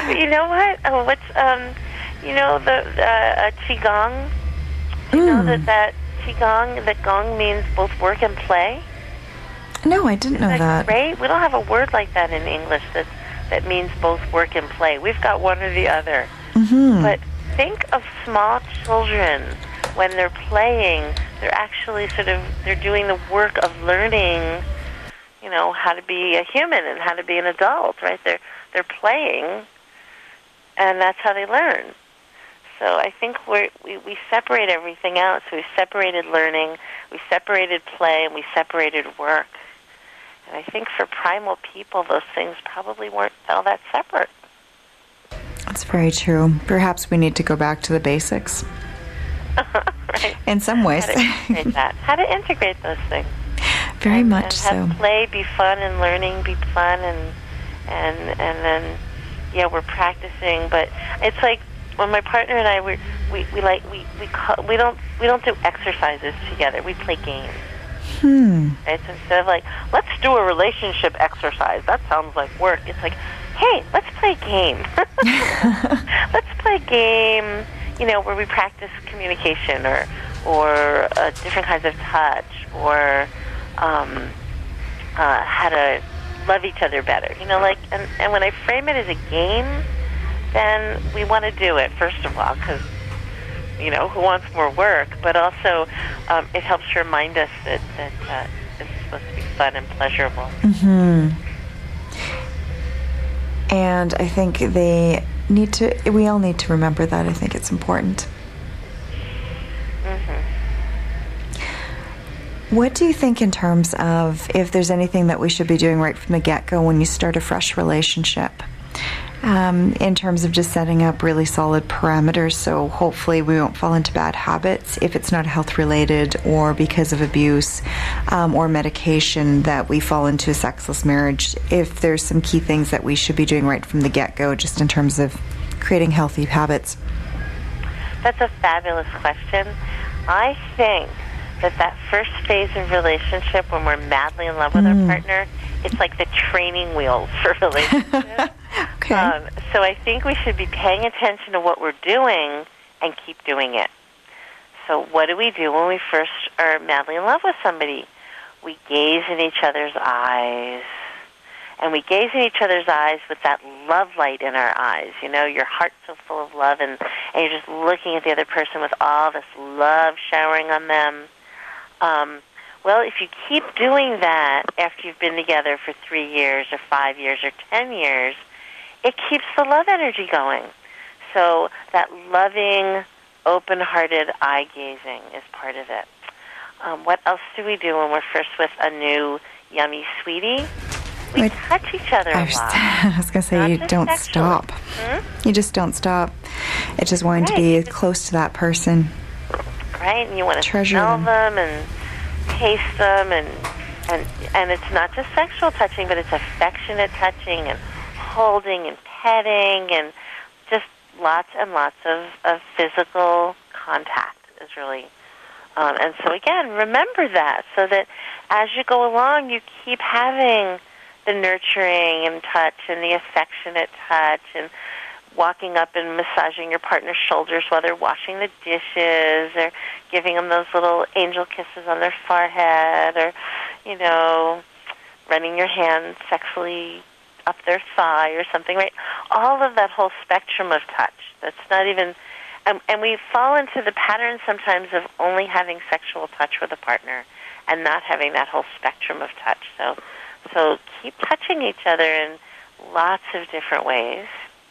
You know what? Oh, what's um, you know the uh, uh, qigong. You mm. know that that qigong, that gong means both work and play. No, I didn't Isn't know that. that. Great. We don't have a word like that in English that that means both work and play. We've got one or the other. Mm-hmm. But think of small children when they're playing. They're actually sort of they're doing the work of learning. You know, how to be a human and how to be an adult, right? They're they're playing, and that's how they learn. So I think we're, we we separate everything out. So we separated learning, we separated play, and we separated work. And I think for primal people, those things probably weren't all that separate. That's very true. Perhaps we need to go back to the basics. Right. In some ways. How to integrate that. How to integrate those things. Very and, much and so. Have play be fun and learning be fun and and and then yeah we're practicing. But it's like when my partner and I we we, we like we we call, we don't we don't do exercises together. We play games. Hmm. Right? So instead of like let's do a relationship exercise, that sounds like work. It's like hey, let's play a game. Let's play a game. You know, where we practice communication or or uh, different kinds of touch or um, uh, how to love each other better. You know, like, and, and when I frame it as a game, then we want to do it, first of all, because, you know, who wants more work? But also, um, it helps remind us that, that uh, it's supposed to be fun and pleasurable. Mm-hmm. And I think they need to, we all need to remember that. I think it's important. Mm-hmm. What do you think in terms of if there's anything that we should be doing right from the get-go when you start a fresh relationship? Um, in terms of just setting up really solid parameters so hopefully we won't fall into bad habits if it's not health-related or because of abuse um, or medication that we fall into a sexless marriage. If there's some key things that we should be doing right from the get-go just in terms of creating healthy habits. That's a fabulous question. I think that that first phase of relationship when we're madly in love with mm. our partner, it's like the training wheels for relationships. Okay. Um, so I think we should be paying attention to what we're doing and keep doing it. So what do we do when we first are madly in love with somebody? We gaze in each other's eyes. And we gaze in each other's eyes with that love light in our eyes. You know, your heart's so full of love, and, and you're just looking at the other person with all this love showering on them. Um, well, if you keep doing that after you've been together for three years or five years or ten years, it keeps the love energy going. So that loving, open-hearted eye-gazing is part of it. Um, what else do we do when we're first with a new yummy sweetie? We Wait, touch each other a I was, lot. I was going to say, Not you don't sexually. stop. Hmm? You just don't stop. It's just wanting right. to be close to that person. Right, and you want to Treasure smell them. them and taste them, and, and, and it's not just sexual touching, but it's affectionate touching and holding and petting and just lots and lots of, of physical contact is really... Um, and so, again, remember that so that as you go along, you keep having the nurturing and touch and the affectionate touch and walking up and massaging your partner's shoulders while they're washing the dishes or giving them those little angel kisses on their forehead or, you know, running your hand sexually up their thigh or something, right? All of that whole spectrum of touch. That's not even... Um, and we fall into the pattern sometimes of only having sexual touch with a partner and not having that whole spectrum of touch. So, so keep touching each other in lots of different ways.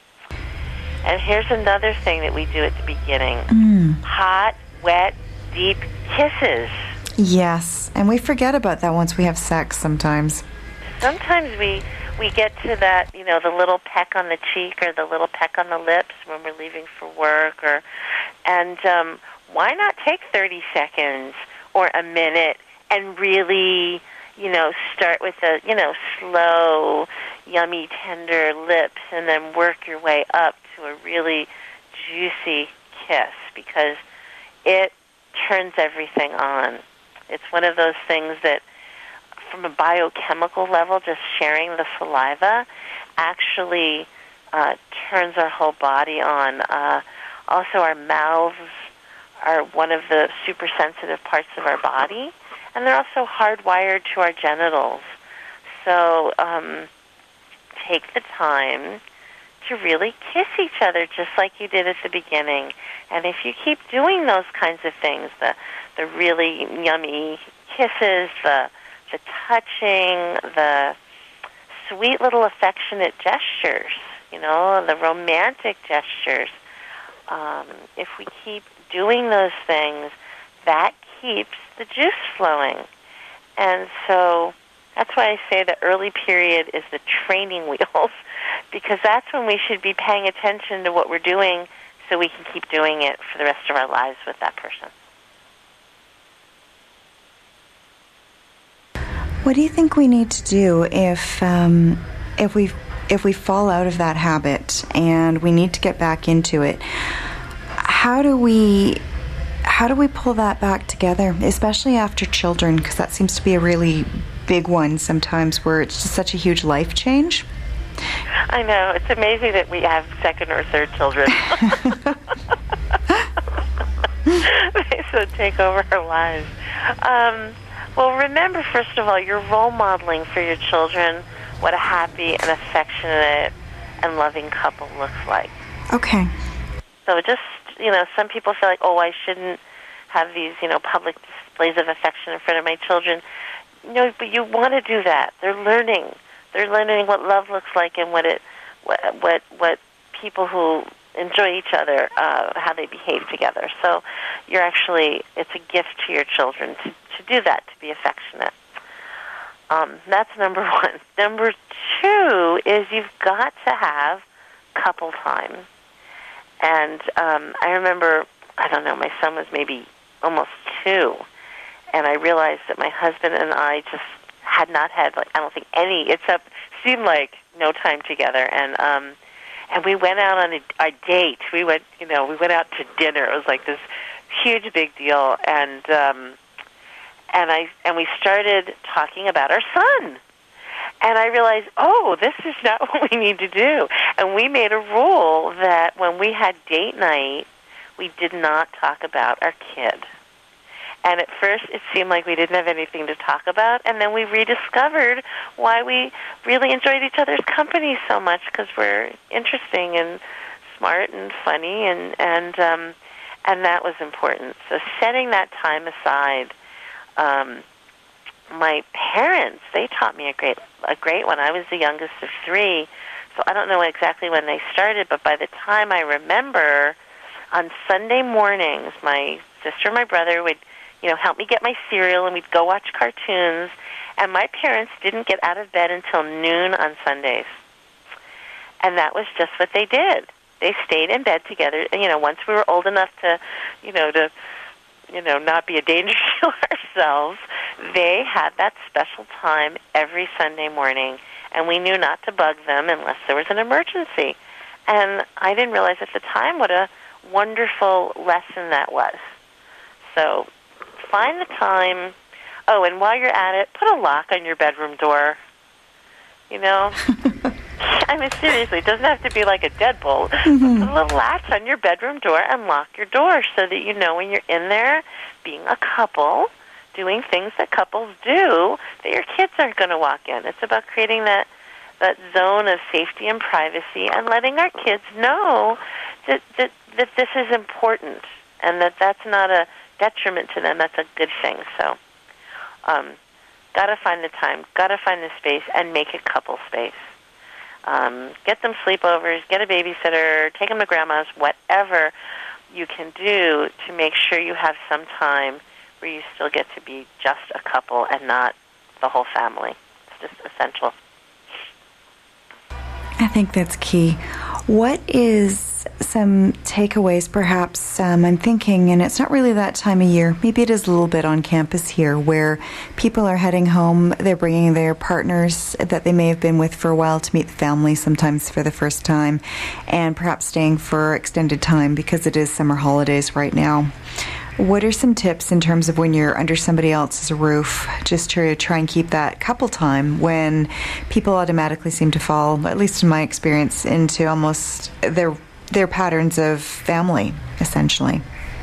And here's another thing that we do at the beginning. Mm. Hot, wet, deep kisses. Yes, and we forget about that once we have sex sometimes. Sometimes we... we get to that, you know, the little peck on the cheek or the little peck on the lips when we're leaving for work, or, and um, why not take thirty seconds or a minute and really, you know, start with a, you know, slow, yummy, tender lips, and then work your way up to a really juicy kiss, because it turns everything on. It's one of those things that, from a biochemical level, just sharing the saliva actually uh, turns our whole body on. Uh, also, our mouths are one of the super sensitive parts of our body, and they're also hardwired to our genitals. So um, take the time to really kiss each other just like you did at the beginning. And if you keep doing those kinds of things, the the really yummy kisses, the the touching, the sweet little affectionate gestures, you know, the romantic gestures, um, if we keep doing those things, that keeps the juice flowing. And so that's why I say the early period is the training wheels, because that's when we should be paying attention to what we're doing so we can keep doing it for the rest of our lives with that person. What do you think we need to do if um, if we if we fall out of that habit and we need to get back into it? How do we how do we pull that back together, especially after children? Because that seems to be a really big one sometimes, where it's just such a huge life change. I know. It's amazing that we have second or third children. They so take over our lives. Um, well, remember, first of all, you're role modeling for your children what a happy and affectionate and loving couple looks like. Okay. So just, you know, some people feel like, oh, I shouldn't have these, you know, public displays of affection in front of my children. No, but you want to do that. They're learning. They're learning what love looks like and what it, what what, what people who enjoy each other, uh, how they behave together. So you're actually, it's a gift to your children to, to do that, to be affectionate. Um, that's number one. Number two is you've got to have couple time. And um, I remember, I don't know, my son was maybe almost two, and I realized that my husband and I just had not had, like, I don't think any, it's up, seemed like no time together. And um, and we went out on a, a date. We went, you know, we went out to dinner. It was like this huge big deal. And um, and I and we started talking about our son. And I realized, oh, this is not what we need to do. And we made a rule that when we had date night, we did not talk about our kid. And at first, it seemed like we didn't have anything to talk about, and then we rediscovered why we really enjoyed each other's company so much, because we're interesting and smart and funny, and and um, and that was important. So setting that time aside. Um, my parents, they taught me a great a great one. I was the youngest of three, so I don't know exactly when they started, but by the time I remember, on Sunday mornings, my sister and my brother would, you know, help me get my cereal, and we'd go watch cartoons. And my parents didn't get out of bed until noon on Sundays. And that was just what they did. They stayed in bed together. And, you know, once we were old enough to, you know, to, you know, not be a danger to ourselves, they had that special time every Sunday morning. And we knew not to bug them unless there was an emergency. And I didn't realize at the time what a wonderful lesson that was. So find the time. Oh, and while you're at it, put a lock on your bedroom door. You know? I mean, seriously, it doesn't have to be like a deadbolt. Mm-hmm. Put a little latch on your bedroom door and lock your door so that you know when you're in there being a couple, doing things that couples do, that your kids aren't going to walk in. It's about creating that, that zone of safety and privacy and letting our kids know that, that, that this is important and that that's not a detriment to them. That's a good thing. So, um, got to find the time, got to find the space, and make it couple space. Um, get them sleepovers, get a babysitter, take them to grandma's, whatever you can do to make sure you have some time where you still get to be just a couple and not the whole family. It's just essential. I think that's key. What is some takeaways, perhaps? Um, I'm thinking, and it's not really that time of year, maybe it is a little bit on campus here, where people are heading home, they're bringing their partners that they may have been with for a while to meet the family, sometimes for the first time, and perhaps staying for extended time because it is summer holidays right now. What are some tips in terms of when you're under somebody else's roof, just to try and keep that couple time when people automatically seem to fall, at least in my experience, into almost their their patterns of family, essentially?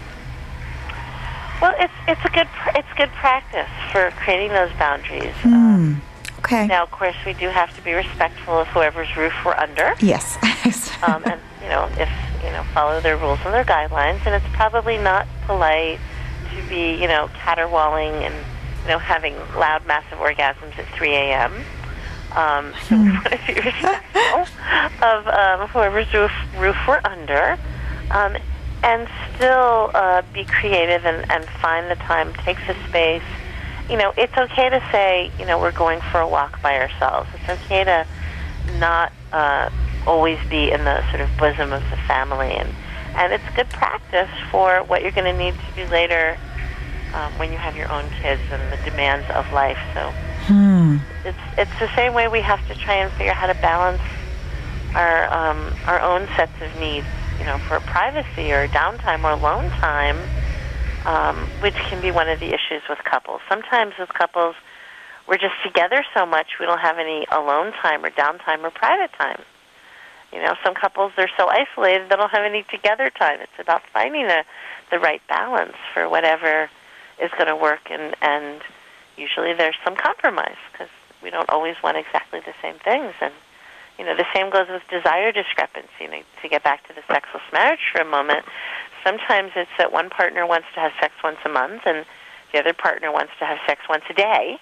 Well, it's it's a good it's good practice for creating those boundaries. Mm, um, okay. Now, of course, we do have to be respectful of whoever's roof we're under. Yes. um, and you know, if you know, follow their rules and their guidelines. And it's probably not polite to be, you know, caterwauling and you know having loud, massive orgasms at three a.m. Um, so we want to be respectful of um, whoever's roof, roof we're under. Um, and still uh, be creative and, and find the time, take the space. You know, it's okay to say, you know, we're going for a walk by ourselves. It's okay to not uh, always be in the sort of bosom of the family. And, and it's good practice for what you're going to need to do later um, when you have your own kids and the demands of life. So hmm. it's it's the same way we have to try and figure out how to balance our um, our own sets of needs, you know, for privacy or downtime or alone time, um, which can be one of the issues with couples. Sometimes with couples, we're just together so much we don't have any alone time or downtime or private time. You know, some couples, they're so isolated they don't have any together time. It's about finding the, the right balance for whatever is going to work, and, and usually there's some compromise because we don't always want exactly the same things. And you know, the same goes with desire discrepancy. You know, to get back to the sexless marriage for a moment, sometimes it's that one partner wants to have sex once a month and the other partner wants to have sex once a day.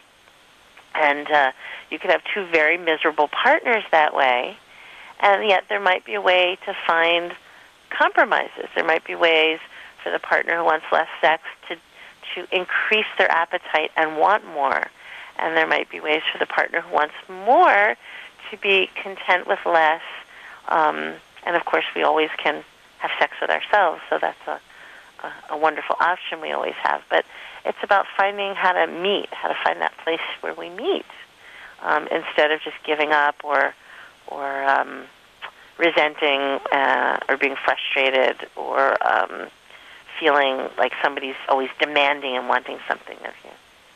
And uh, you could have two very miserable partners that way, and yet there might be a way to find compromises. There might be ways for the partner who wants less sex to, to increase their appetite and want more. And there might be ways for the partner who wants more to be content with less. Um, and, of course, we always can have sex with ourselves, so that's a, a, a wonderful option we always have. But it's about finding how to meet, how to find that place where we meet, um, instead of just giving up or or um, resenting uh, or being frustrated or um, feeling like somebody's always demanding and wanting something of you.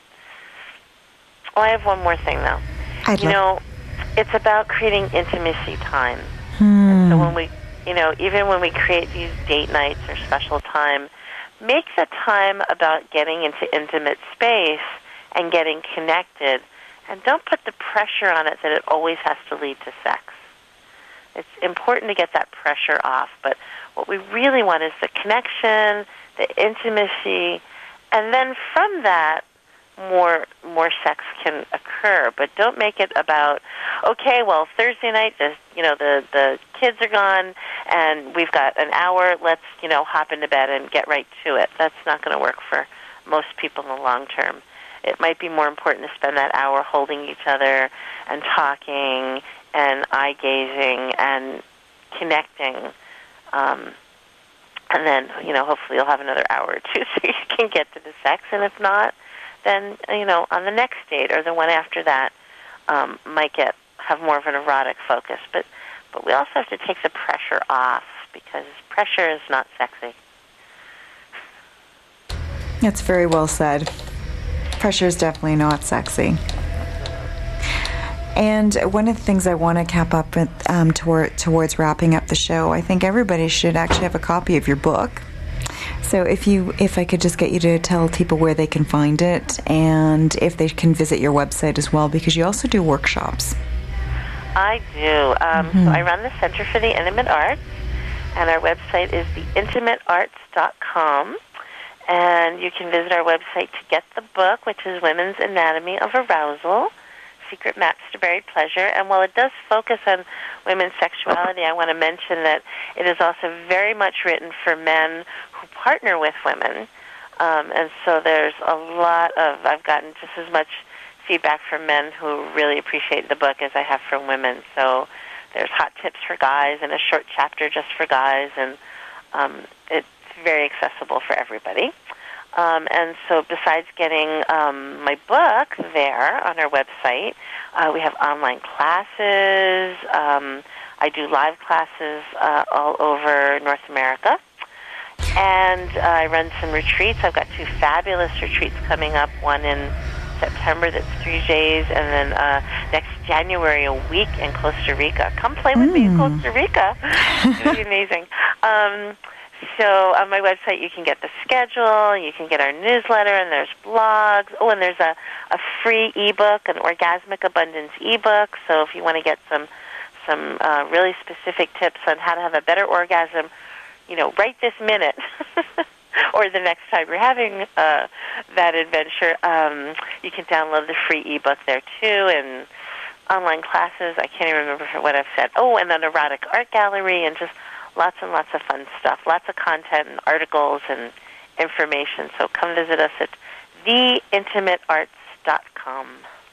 Oh, I have one more thing, though. I'd you love- know, it's about creating intimacy time. Hmm. And so when we, you know, even when we create these date nights or special time, make the time about getting into intimate space and getting connected, and don't put the pressure on it that it always has to lead to sex. It's important to get that pressure off, but what we really want is the connection, the intimacy, and then from that, more more sex can occur. But don't make it about, okay, well, Thursday night, the you know the the kids are gone, and we've got an hour. Let's you know hop into bed and get right to it. That's not going to work for most people in the long term. It might be more important to spend that hour holding each other and talking and eye gazing and connecting. Um, and then, you know, hopefully you'll have another hour or two so you can get to the sex. And if not, then, you know, on the next date or the one after that, um, might get have more of an erotic focus. But, but we also have to take the pressure off, because pressure is not sexy. That's very well said. Pressure is definitely not sexy. And one of the things I want to cap up with, um, toward, towards wrapping up the show, I think everybody should actually have a copy of your book. So if you, if I could just get you to tell people where they can find it, and if they can visit your website as well, because you also do workshops. I do. Um, Mm-hmm. So I run the Center for the Intimate Arts, and our website is the intimate arts dot com. And you can visit our website to get the book, which is Women's Anatomy of Arousal, Secret Maps to Buried Pleasure. And while it does focus on women's sexuality, I want to mention that it is also very much written for men who partner with women. Um, and so there's a lot of, I've gotten just as much feedback from men who really appreciate the book as I have from women. So there's hot tips for guys and a short chapter just for guys, and um, it's very accessible for everybody. Um, and so besides getting um, my book there on our website, uh, we have online classes. Um, I do live classes uh, all over North America. And uh, I run some retreats. I've got two fabulous retreats coming up, one in September that's three days, and then uh, next January, a week in Costa Rica. Come play with mm. me in Costa Rica. It'll be amazing. Um, so on my website, you can get the schedule, you can get our newsletter, and there's blogs. Oh, and there's a, a free ebook, an Orgasmic Abundance ebook. So if you want to get some some uh, really specific tips on how to have a better orgasm, you know, right this minute, or the next time you're having uh, that adventure, um, you can download the free ebook there too, and online classes. I can't even remember what I've said. Oh, and an erotic art gallery, and just lots and lots of fun stuff, lots of content and articles and information. So come visit us at the intimate arts dot com.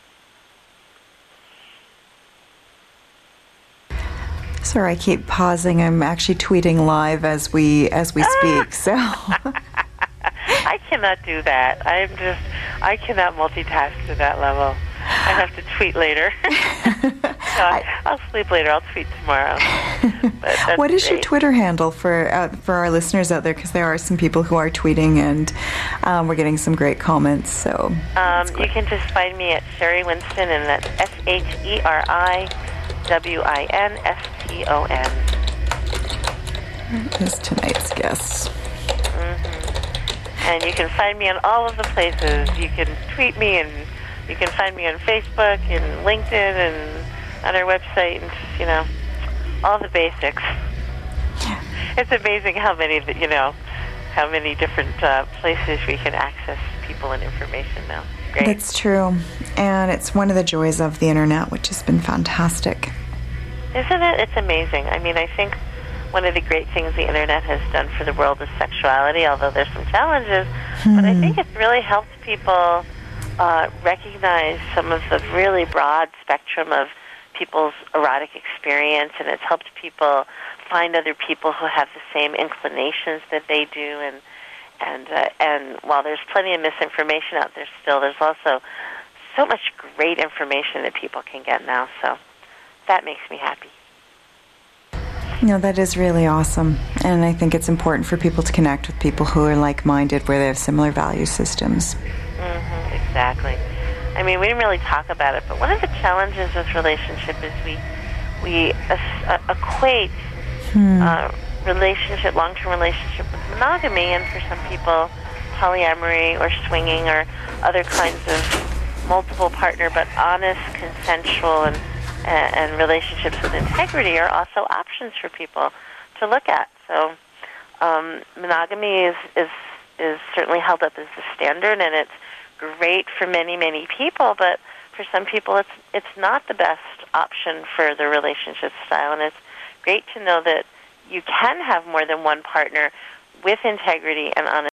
Sorry, I keep pausing. I'm actually tweeting live as we as we speak. So I cannot do that. I'm just I cannot multitask to that level. I have to tweet later. So I, I'll sleep later. I'll tweet tomorrow. But what is great. your Twitter handle for uh, for our listeners out there? Because there are some people who are tweeting, and um, we're getting some great comments. So um, you can just find me at Sherry Winston, and that's S H E R I W I N S T O N. Is tonight's guest. Mm-hmm. And you can find me on all of the places. You can tweet me, and you can find me on Facebook and LinkedIn and on our website, and you know, all the basics. It's amazing how many, you know, how many different uh, places we can access people and information now. Great. It's true, and it's one of the joys of the internet, which has been fantastic. Isn't it? It's amazing. I mean, I think one of the great things the internet has done for the world is sexuality, although there's some challenges, hmm. but I think it's really helped people uh, recognize some of the really broad spectrum of people's erotic experience, and it's helped people find other people who have the same inclinations that they do, and and uh, and while there's plenty of misinformation out there still, there's also so much great information that people can get now, so that makes me happy. No, that is really awesome, and I think it's important for people to connect with people who are like-minded, where they have similar value systems. Mm-hmm, exactly. I mean, we didn't really talk about it, but one of the challenges with relationship is we we uh, equate hmm. uh, relationship, long-term relationship with monogamy, and for some people, polyamory or swinging or other kinds of multiple partner but honest, consensual, and and relationships with integrity are also options for people to look at. So um, monogamy is, is is certainly held up as the standard, and it's great for many, many people, but for some people it's it's not the best option for the relationship style, and it's great to know that you can have more than one partner with integrity and honesty